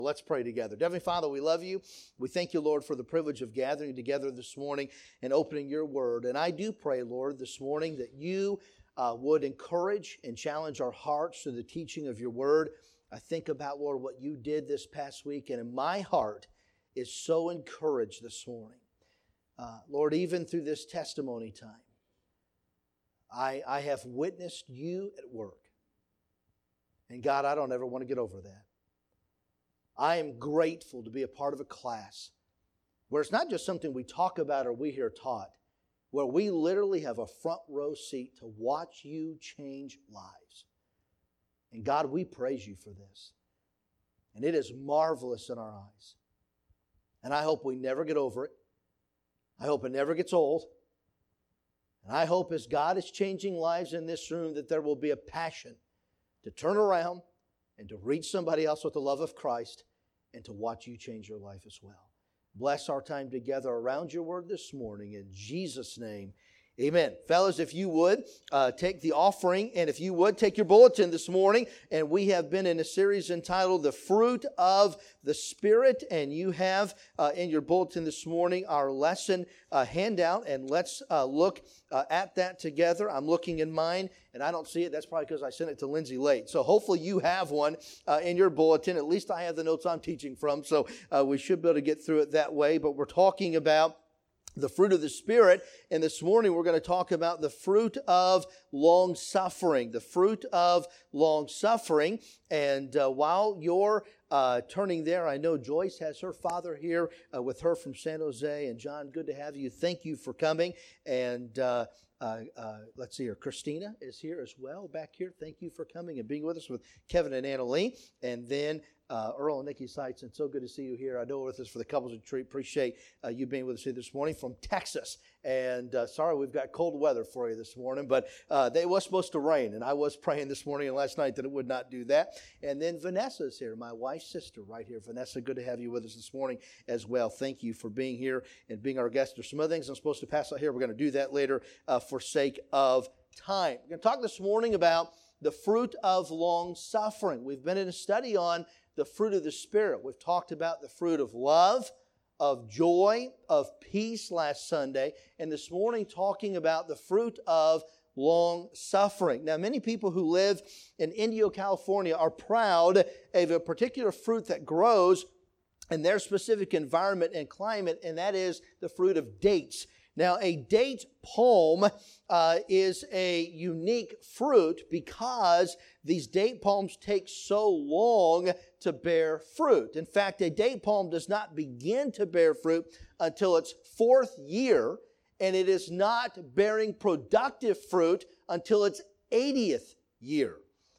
Let's pray together. Heavenly Father, we love you. We thank you, Lord, for the privilege of gathering together this morning and opening your word. And I do pray, Lord, this morning that you would encourage and challenge our hearts through the teaching of your word. I think about, Lord, what you did this past week, and in my heart is so encouraged this morning. Lord, even through this testimony time, I have witnessed you at work. And God, I don't ever want to get over that. I am grateful to be a part of a class where it's not just something we talk about or we hear taught, where we literally have a front row seat to watch you change lives. And God, we praise you for this. And it is marvelous in our eyes. And I hope we never get over it. I hope it never gets old. And I hope as God is changing lives in this room that there will be a passion to turn around and to reach somebody else with the love of Christ and to watch you change your life as well. Bless our time together around your word this morning. In Jesus' name, amen. Fellas, if you would, take the offering, and if you would, take your bulletin this morning. And we have been in a series entitled The Fruit of the Spirit. And you have in your bulletin this morning our lesson handout. And let's look at that together. I'm looking in mine, and I don't see it. That's probably because I sent it to Lindsay late. So hopefully you have one in your bulletin. At least I have the notes I'm teaching from. So we should be able to get through it that way. But we're talking about the fruit of the Spirit, and this morning we're going to talk about the fruit of long-suffering. The fruit of long-suffering. And while you're turning there, I know Joyce has her father here with her from San Jose. And John, good to have you. Thank you for coming. And let's see here. Christina is here as well back here. Thank you for coming and being with us with Kevin and Anna Lee. And then Earl and Nikki Seitz, and so good to see you here. I know we're with us for the couples retreat. Appreciate you being with us here this morning from Texas. And sorry, we've got cold weather for you this morning, but it was supposed to rain, and I was praying this morning and last night that it would not do that. And then Vanessa's here, my wife's sister right here. Vanessa, good to have you with us this morning as well. Thank you for being here and being our guest. There's some other things I'm supposed to pass out here. We're going to do that later for sake of time. We're going to talk this morning about the fruit of long suffering. We've been in a study on the fruit of the Spirit. We've talked about the fruit of love, of joy, of peace last Sunday, and this morning talking about the fruit of long suffering. Now, many people who live in Indio, California are proud of a particular fruit that grows in their specific environment and climate, and that is the fruit of dates. Now, a date palm is a unique fruit because these date palms take so long to bear fruit. In fact, a date palm does not begin to bear fruit until its fourth year, and it is not bearing productive fruit until its 80th year.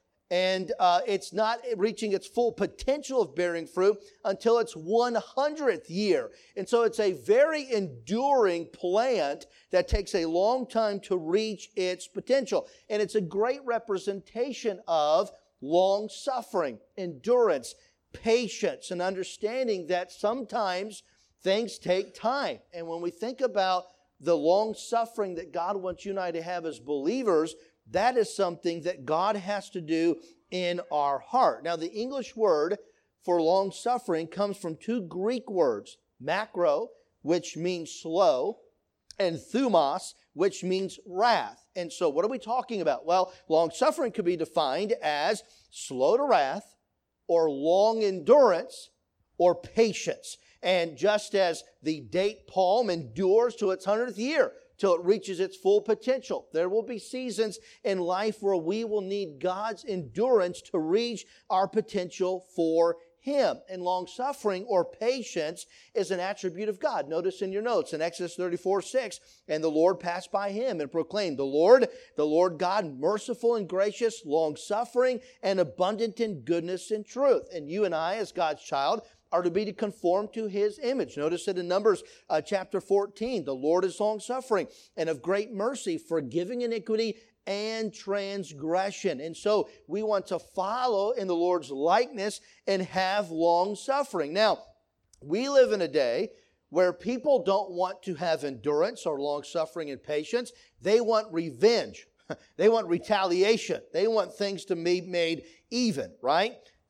And it's not reaching its full potential of bearing fruit until its 100th year. And so it's a very enduring plant that takes a long time to reach its potential. And it's a great representation of long suffering, endurance, patience, and understanding that sometimes things take time. And when we think about the long suffering that God wants you and I to have as believers, that is something that God has to do in our heart. Now, the English word for long suffering comes from two Greek words, makro, which means slow, and thumos, which means wrath. And so what are we talking about? Well, long suffering could be defined as slow to wrath, or long endurance, or patience. And just as the date palm endures to its 100th year, till it reaches its full potential, there will be seasons in life where we will need God's endurance to reach our potential for Him. And long-suffering or patience is an attribute of God. Notice in your notes in Exodus 34:6, and the Lord passed by him and proclaimed, the Lord God, merciful and gracious, long-suffering and abundant in goodness and truth. And you and I, as God's child, are to be to conform to His image. Notice it in Numbers chapter 14. The Lord is long-suffering and of great mercy, forgiving iniquity and transgression. And so we want to follow in the Lord's likeness and have long-suffering. Now, we live in a day where people don't want to have endurance or long-suffering and patience. They want revenge. They want retaliation. They want things to be made even, right?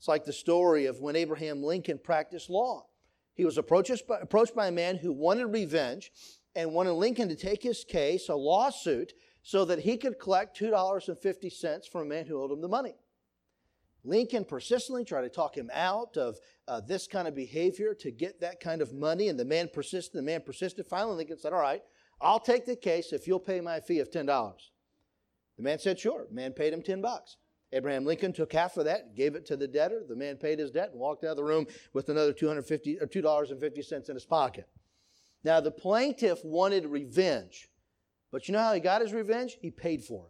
It's like the story of when Abraham Lincoln practiced law. He was approached by a man who wanted revenge and wanted Lincoln to take his case, a lawsuit, so that he could collect $2.50 from a man who owed him the money. Lincoln persistently tried to talk him out of this kind of behavior to get that kind of money, and the man persisted. Finally, Lincoln said, all right, I'll take the case if you'll pay my fee of $10. The man said, sure. The man paid him $10. Abraham Lincoln took half of that, gave it to the debtor. The man paid his debt and walked out of the room with another $2.50 in his pocket. Now, the plaintiff wanted revenge, but you know how he got his revenge? He paid for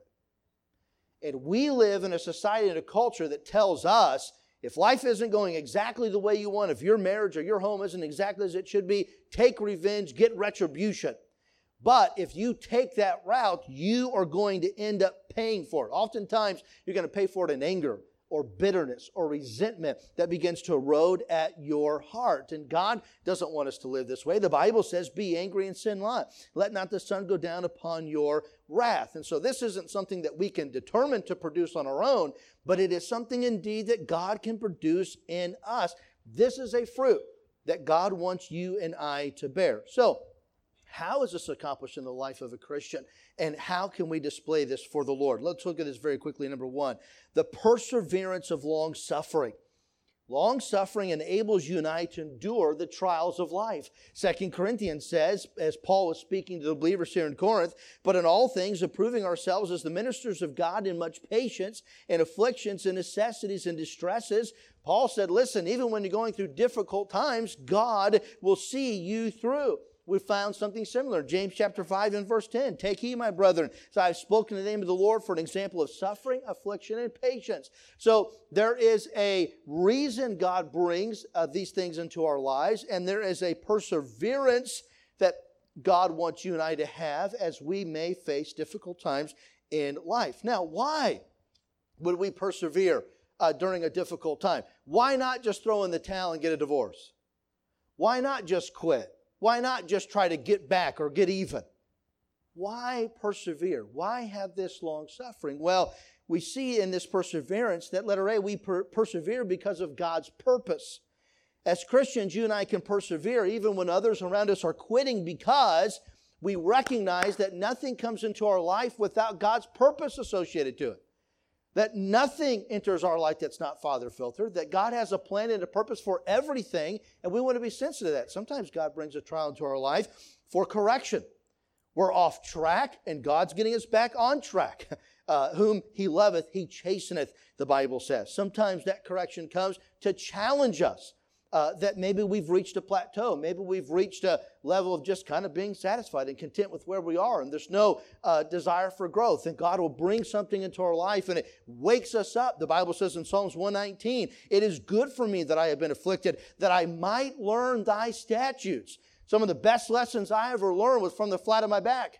it. And we live in a society and a culture that tells us if life isn't going exactly the way you want, if your marriage or your home isn't exactly as it should be, take revenge, get retribution. But if you take that route, you are going to end up paying for it. Oftentimes, you're going to pay for it in anger or bitterness or resentment that begins to erode at your heart. And God doesn't want us to live this way. The Bible says, be angry and sin not. Let not the sun go down upon your wrath. And so this isn't something that we can determine to produce on our own, but it is something indeed that God can produce in us. This is a fruit that God wants you and I to bear. So, how is this accomplished in the life of a Christian? And how can we display this for the Lord? Let's look at this very quickly. Number one, the perseverance of long suffering. Long suffering enables you and I to endure the trials of life. 2 Corinthians says, as Paul was speaking to the believers here in Corinth, but in all things approving ourselves as the ministers of God in much patience and afflictions and necessities and distresses. Paul said, listen, even when you're going through difficult times, God will see you through. We found something similar. James chapter 5 and verse 10. Take heed, my brethren, so I have spoken in the name of the Lord for an example of suffering, affliction, and patience. So there is a reason God brings these things into our lives, and there is a perseverance that God wants you and I to have as we may face difficult times in life. Now, why would we persevere during a difficult time? Why not just throw in the towel and get a divorce? Why not just quit? Why not just try to get back or get even? Why persevere? Why have this long suffering? Well, we see in this perseverance that letter A, we persevere because of God's purpose. As Christians, you and I can persevere even when others around us are quitting because we recognize that nothing comes into our life without God's purpose associated to it. That nothing enters our life that's not Father filtered, that God has a plan and a purpose for everything, and we want to be sensitive to that. Sometimes God brings a trial into our life for correction. We're off track, and God's getting us back on track. Whom He loveth, He chasteneth, the Bible says. Sometimes that correction comes to challenge us. That maybe we've reached a plateau. Maybe we've reached a level of just kind of being satisfied and content with where we are. And there's no desire for growth. And God will bring something into our life and it wakes us up. The Bible says in Psalms 119, it is good for me that I have been afflicted, that I might learn thy statutes. Some of the best lessons I ever learned was from the flat of my back.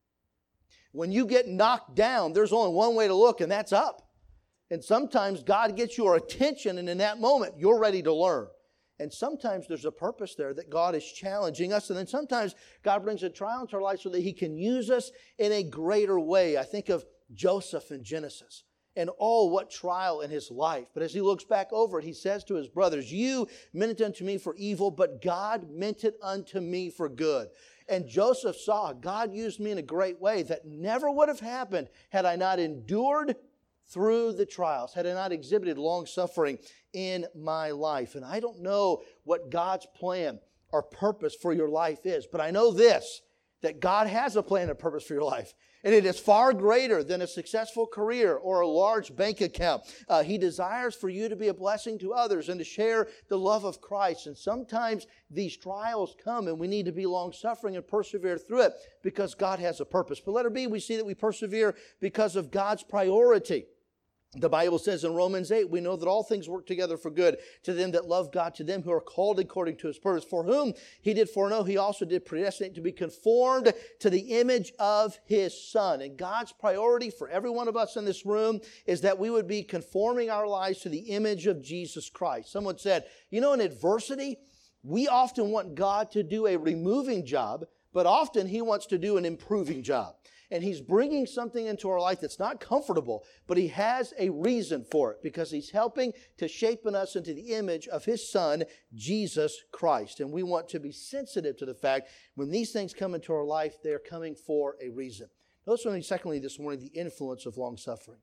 When you get knocked down, there's only one way to look, and that's up. And sometimes God gets your attention, and in that moment, you're ready to learn. And sometimes there's a purpose there that God is challenging us. And then sometimes God brings a trial into our life so that He can use us in a greater way. I think of Joseph in Genesis and what trial in his life. But as he looks back over it, he says to his brothers, you meant it unto me for evil, but God meant it unto me for good. And Joseph saw God used me in a great way that never would have happened had I not endured through the trials, had I not exhibited long suffering in my life. And I don't know what God's plan or purpose for your life is, but I know this, that God has a plan and purpose for your life. And it is far greater than a successful career or a large bank account. He desires for you to be a blessing to others and to share the love of Christ. And sometimes these trials come and we need to be long-suffering and persevere through it because God has a purpose. But letter B, we see that we persevere because of God's priority. The Bible says in Romans 8, we know that all things work together for good to them that love God, to them who are called according to His purpose. For whom He did foreknow, He also did predestinate to be conformed to the image of His Son. And God's priority for every one of us in this room is that we would be conforming our lives to the image of Jesus Christ. Someone said, in adversity, we often want God to do a removing job, but often He wants to do an improving job. And He's bringing something into our life that's not comfortable, but He has a reason for it because He's helping to shape us into the image of His Son, Jesus Christ. And we want to be sensitive to the fact when these things come into our life, they're coming for a reason. Notice with me, secondly, this morning, the influence of long-suffering.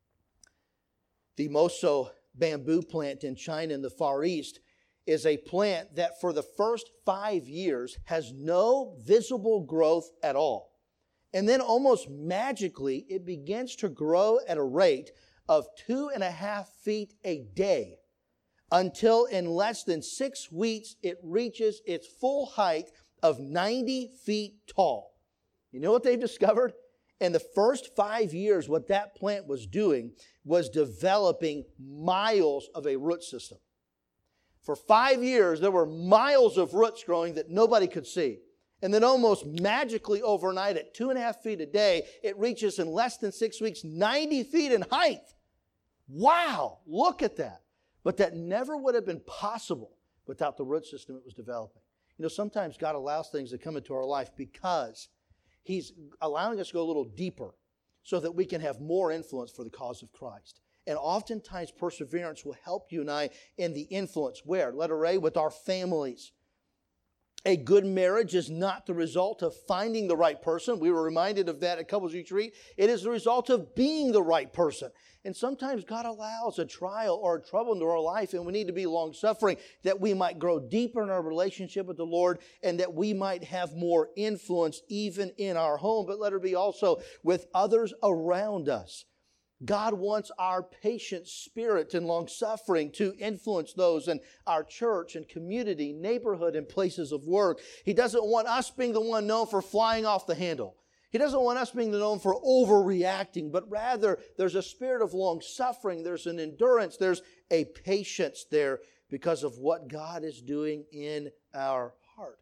The Moso bamboo plant in China in the Far East is a plant that for the first 5 years has no visible growth at all. And then almost magically, it begins to grow at a rate of 2.5 feet a day until in less than 6 weeks, it reaches its full height of 90 feet tall. You know what they've discovered? In the first 5 years, what that plant was doing was developing miles of a root system. For 5 years, there were miles of roots growing that nobody could see. And then almost magically overnight, at 2.5 feet a day, it reaches in less than 6 weeks, 90 feet in height. Wow, look at that. But that never would have been possible without the root system it was developing. You know, sometimes God allows things to come into our life because He's allowing us to go a little deeper so that we can have more influence for the cause of Christ. And oftentimes perseverance will help you and I in the influence. Where? Letter A, with our families. A good marriage is not the result of finding the right person. We were reminded of that at Couples Retreat. It is the result of being the right person. And sometimes God allows a trial or a trouble into our life, and we need to be long-suffering that we might grow deeper in our relationship with the Lord and that we might have more influence even in our home. But let it be also with others around us. God wants our patient spirit and long-suffering to influence those in our church and community, neighborhood, and places of work. He doesn't want us being the one known for flying off the handle. He doesn't want us being known for overreacting, but rather there's a spirit of long-suffering, there's an endurance, there's a patience there because of what God is doing in our heart.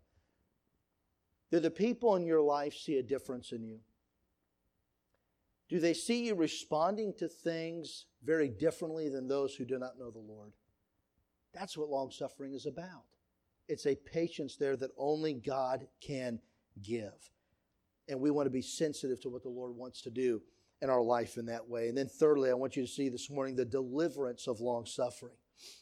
Do the people in your life see a difference in you? Do they see you responding to things very differently than those who do not know the Lord? That's what long-suffering is about. It's a patience there that only God can give. And we want to be sensitive to what the Lord wants to do in our life in that way. And then thirdly, I want you to see this morning the deliverance of long-suffering.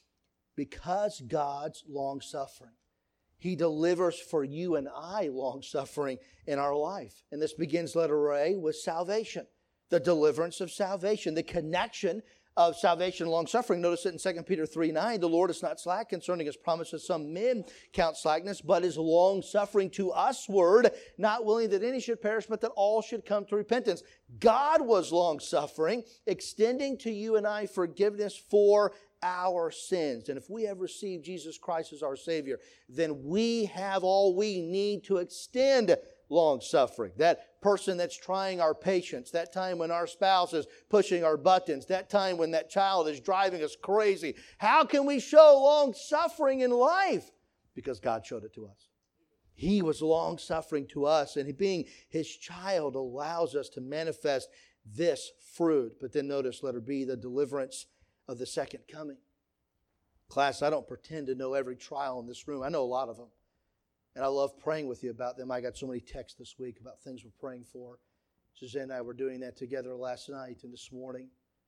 Because God's long-suffering, He delivers for you and I long-suffering in our life. And this begins, letter A, with salvation. The deliverance of salvation, the connection of salvation and long-suffering. Notice it in 2 Peter 3:9. The Lord is not slack concerning His promises. Some men count slackness, but is long-suffering to usward, not willing that any should perish, but that all should come to repentance. God was long-suffering, extending to you and I forgiveness for our sins. And if we have received Jesus Christ as our Savior, then we have all we need to extend long-suffering. That person that's trying our patience, that time when our spouse is pushing our buttons, that time when that child is driving us crazy. How can we show long-suffering in life? Because God showed it to us. He was long-suffering to us, and being His child allows us to manifest this fruit. But then notice, letter B, the deliverance of the second coming. Class, I don't pretend to know every trial in this room. I know a lot of them. And I love praying with you about them. I got so many texts this week about things we're praying for. Suzanne and I were doing that together last night and this morning.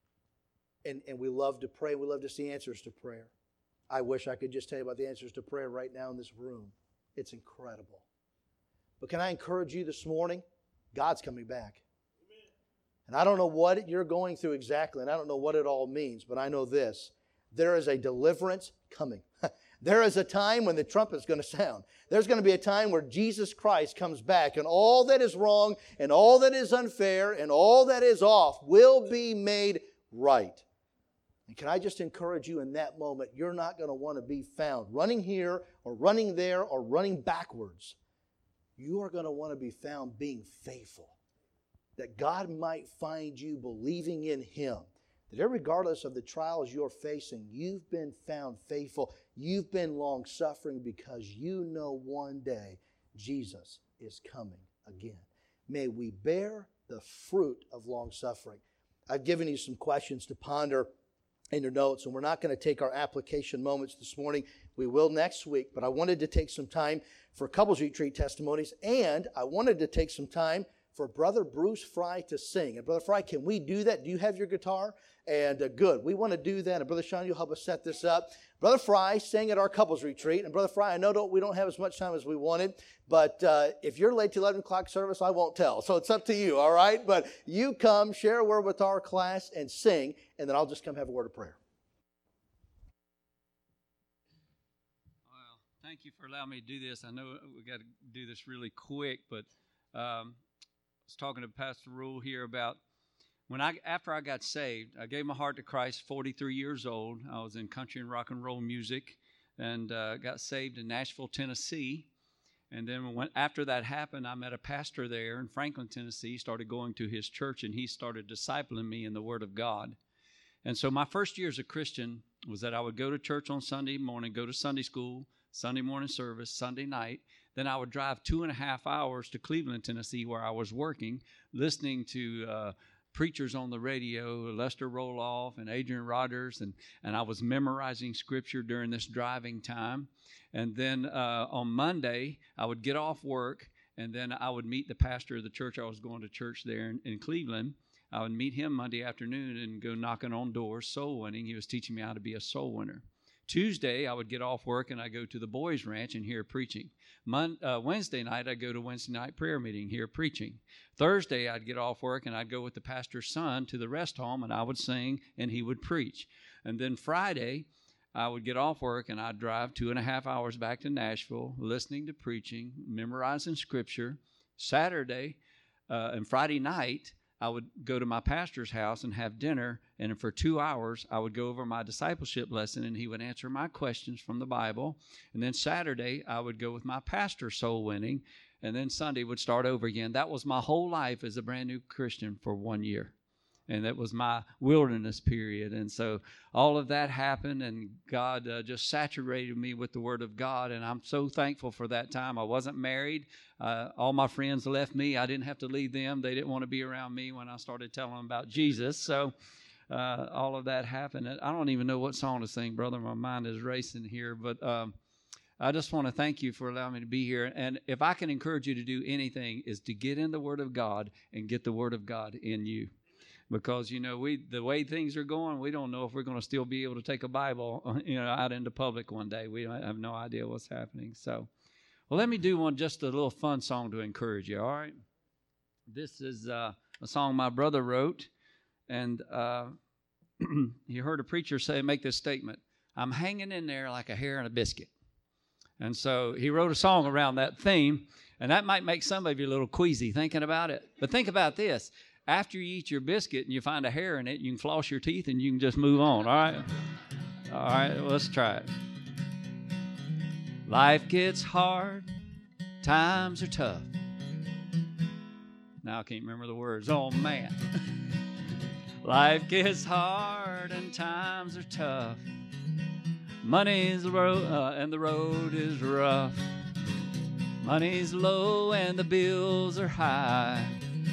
And we love to pray. We love to see answers to prayer. I wish I could just tell you about the answers to prayer right now in this room. It's incredible. But can I encourage you this morning? God's coming back. Amen. And I don't know what you're going through exactly, and I don't know what it all means, but I know this. There is a deliverance coming. There is a time when the trumpet's going to sound. There's going to be a time where Jesus Christ comes back and all that is wrong and all that is unfair and all that is off will be made right. And can I just encourage you in that moment, you're not going to want to be found running here or running there or running backwards. You are going to want to be found being faithful. That God might find you believing in Him. That regardless of the trials you're facing, you've been found faithful. You've been long-suffering because you know one day Jesus is coming again. May we bear the fruit of long-suffering. I've given you some questions to ponder in your notes, and we're not going to take our application moments this morning. We will next week, but I wanted to take some time for Couples Retreat testimonies, and I wanted to take some time for Brother Bruce Fry to sing. And Brother Fry, can we do that? Do you have your guitar? And good. We want to do that. And Brother Sean, you'll help us set this up. Brother Fry sang at our couples retreat. And Brother Fry, I know we don't have as much time as we wanted, but if you're late to 11 o'clock service, I won't tell. So it's up to you, all right? But you come, share a word with our class, and sing, and then I'll just come have a word of prayer. Well, thank you for allowing me to do this. I know we got to do this really quick, but I was talking to Pastor Rule here about after I got saved. I gave my heart to Christ 43 years old. I was in country and rock and roll music and got saved in Nashville, Tennessee. And then after that happened, I met a pastor there in Franklin, Tennessee, started going to his church, and he started discipling me in the Word of God. And so my first year as a Christian was that I would go to church on Sunday morning, go to Sunday school, Sunday morning service, Sunday night. Then I would drive 2.5 hours to Cleveland, Tennessee, where I was working, listening to preachers on the radio, Lester Roloff and Adrian Rogers, and I was memorizing Scripture during this driving time. And then on Monday, I would get off work, and then I would meet the pastor of the church. I was going to church there in Cleveland. I would meet him Monday afternoon and go knocking on doors, soul winning. He was teaching me how to be a soul winner. Tuesday, I would get off work and I go to the boys' ranch and hear preaching. Wednesday night, I'd go to Wednesday night prayer meeting, hear preaching. Thursday, I'd get off work and I'd go with the pastor's son to the rest home, and I would sing and he would preach. And then Friday, I would get off work and I'd drive 2.5 hours back to Nashville, listening to preaching, memorizing Scripture. Saturday and Friday night, I would go to my pastor's house and have dinner, and for 2 hours, I would go over my discipleship lesson, and he would answer my questions from the Bible. And then Saturday, I would go with my pastor soul winning, and then Sunday would start over again. That was my whole life as a brand new Christian for 1 year. And that was my wilderness period. And so all of that happened, and God just saturated me with the Word of God, and I'm so thankful for that time. I wasn't married. All my friends left me. I didn't have to leave them. They didn't want to be around me when I started telling them about Jesus. So all of that happened. I don't even know what song to sing, brother. My mind is racing here. But I just want to thank you for allowing me to be here. And if I can encourage you to do anything, is to get in the Word of God and get the Word of God in you. Because, the way things are going, we don't know if we're going to still be able to take a Bible, out into public one day. We have no idea what's happening. So, well, let me do just a little fun song to encourage you, all right? This is a song my brother wrote, and you heard a preacher make this statement, "I'm hanging in there like a hair in a biscuit." And so he wrote a song around that theme, and that might make some of you a little queasy thinking about it. But think about this. After you eat your biscuit and you find a hair in it, you can floss your teeth and you can just move on, all right? All right, well, let's try it. Life gets hard, times are tough. Now I can't remember the words. Oh, man. Life gets hard and times are tough. Money's low and the road is rough. Money's low and the bills are high.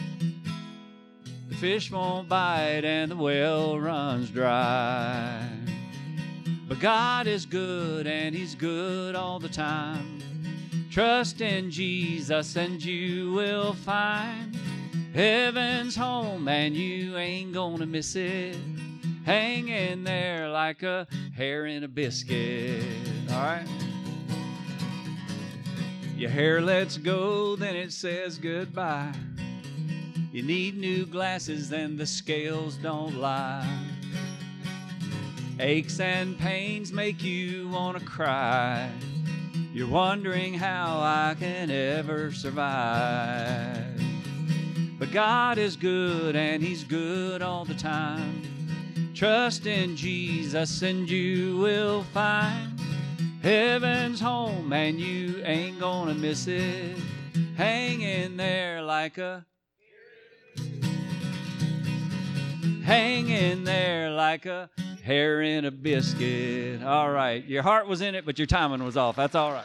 Fish won't bite and the well runs dry. But God is good and He's good all the time. Trust in Jesus and you will find heaven's home and you ain't gonna miss it. Hang in there like a hair in a biscuit. All right? Your hair lets go, then it says goodbye. You need new glasses, then the scales don't lie. Aches and pains make you want to cry. You're wondering how I can ever survive. But God is good and He's good all the time. Trust in Jesus and you will find heaven's home and you ain't gonna miss it. Hang in there like a Hang in there like a hair in a biscuit. All right. Your heart was in it, but your timing was off. That's all right.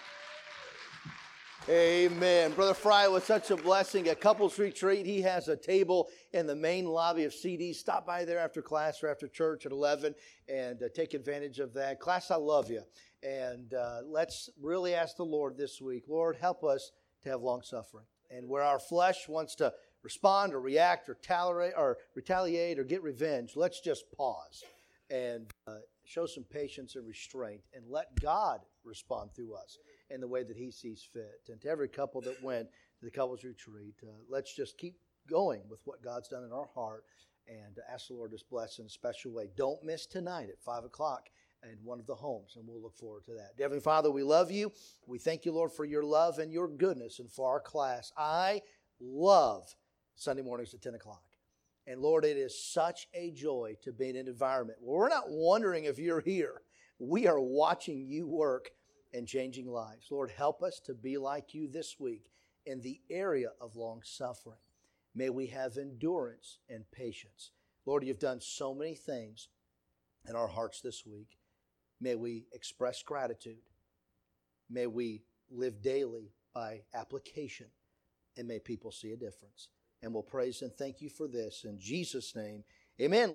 Amen. Brother Fry was such a blessing. At Couples Retreat, he has a table in the main lobby of CDs. Stop by there after class or after church at 11 and take advantage of that. Class, I love you. And let's really ask the Lord this week, Lord, help us to have long suffering. And where our flesh wants to respond or react or retaliate or get revenge, let's just pause and show some patience and restraint and let God respond through us in the way that He sees fit. And to every couple that went to the couples retreat, let's just keep going with what God's done in our heart and ask the Lord to bless in a special way. Don't miss tonight at 5 o'clock in one of the homes, and we'll look forward to that. Heavenly Father, we love You. We thank You, Lord, for Your love and Your goodness and for our class. I love Sunday mornings at 10 o'clock. And Lord, it is such a joy to be in an environment where we're not wondering if You're here. We are watching You work and changing lives. Lord, help us to be like You this week in the area of long suffering. May we have endurance and patience. Lord, You've done so many things in our hearts this week. May we express gratitude. May we live daily by application. And may people see a difference. And we'll praise and thank You for this. In Jesus' name, amen.